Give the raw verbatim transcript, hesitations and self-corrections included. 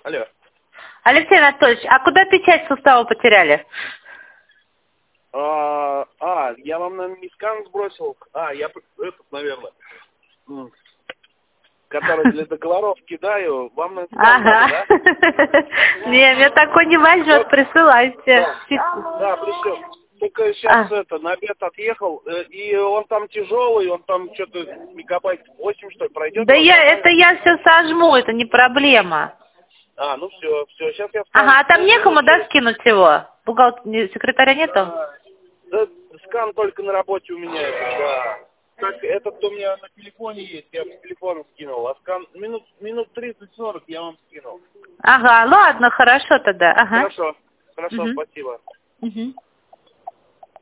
Алло. Алексей Анатольевич, а куда печать сустава потеряли? А, а, я вам, наверное, не скан сбросил. А, я этот, наверное, который для договоров кидаю. Вам на скан надо, да? Не, меня такой не возьмет, присылайте. Да, пришлю. Только сейчас это, на обед отъехал, и он там тяжелый, он там что-то мегабайт восемь, что ли, пройдет? Да я, это я все сожму, это не проблема. А, ну все, все, сейчас я... Ага, а там некому, да, скинуть его? Бухгалтер, секретаря нету? Да, скан только на работе у меня, это, да. Так, этот у меня на телефоне есть, я с телефона скинул, а скан минут, минут тридцать-сорок я вам скинул. Ага, ладно, хорошо тогда. Ага. Хорошо, хорошо, Угу. спасибо. Угу.